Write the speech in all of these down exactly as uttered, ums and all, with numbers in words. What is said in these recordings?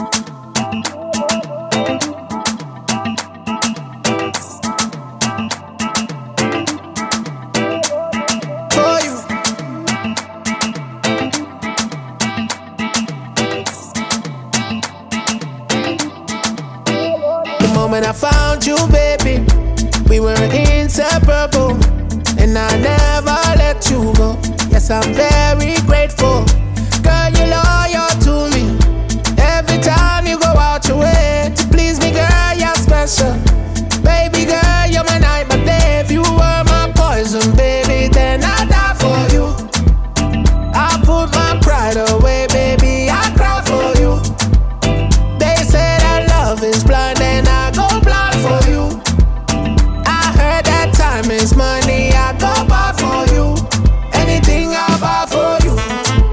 When I found you, baby, we were inseparable, and I never let you go. Yes, I'm very grateful. Girl, you're loyal to me. Every time you go out your way to please me, girl, you're special. Baby girl, you're my night, my day. If you were my poison, baby, then I'd die for you. I put my pride away, baby, I cry for you. They say that love is blind, and I go blind for you. I heard that time is money, I go buy for you. Anything I buy for you.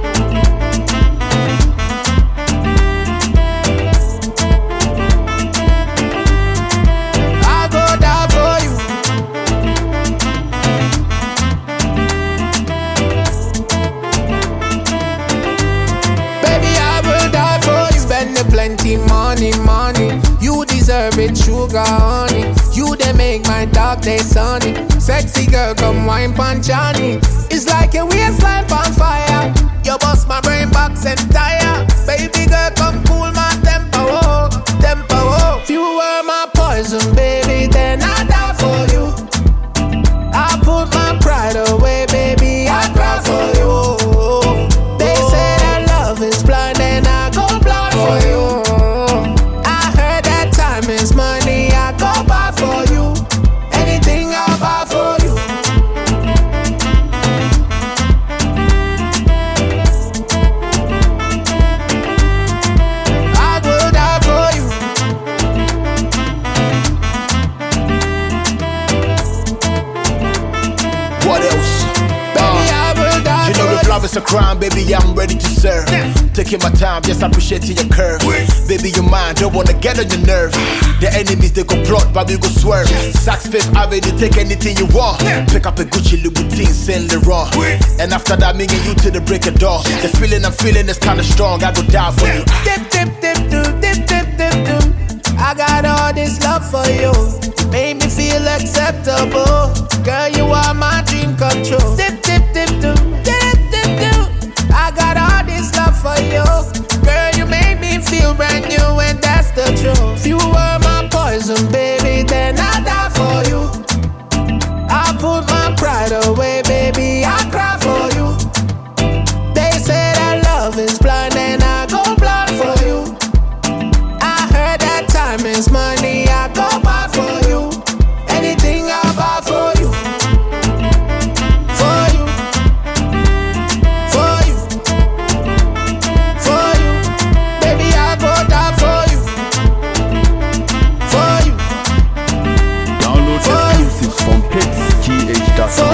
I go die for you. Baby, I will die for you. Spending plenty money, money. You deserve it, sugar, honey. You they make my dark day sunny. Sexy girl, come wine pan Johnny. It's like a waistline on fire. You bust my brain box and tire. Baby girl, come cool my tempo, oh, tempo, oh. If you were my poison, baby, then I'd die for you. I put my pride away, baby, I cry for you. They say that love is blind, and I go blind for you. Is money, I go buy for you. Anything I buy for you. I will die for you. What else? Baby, I will die You for know if love is a crime, baby, I'm ready to serve. Taking my time, just appreciating your curve. Baby, your mind, don't wanna get on your nerve. The enemies, they go plot, but we go swerve. Saks Fifth Avenue, take anything you want. Pick up a Gucci, Louboutin, Saint Laurent. And after that, me and you to the break of dawn. The feeling I'm feeling is kinda strong, I go die for you. Dip, dip, dip, dip, dip, dip, dip, dip. I got all this love for you. Made me feel acceptable. Girl, you are my dream come true. Dip, dip, dip, dip, dip, dip, dip. I got all this love for you. Girl, you made me feel brand new, and that's the truth. If you were my poison, baby, then I'd die for you. I put my pride away, baby, I cry for you. They say that love is blind, and I go blind for you. I heard that time is money, I go buy for you. Anything I buy for you. For you. For you. For you. Baby, I go die for you. For you. Download exclusives from hits G H dot com.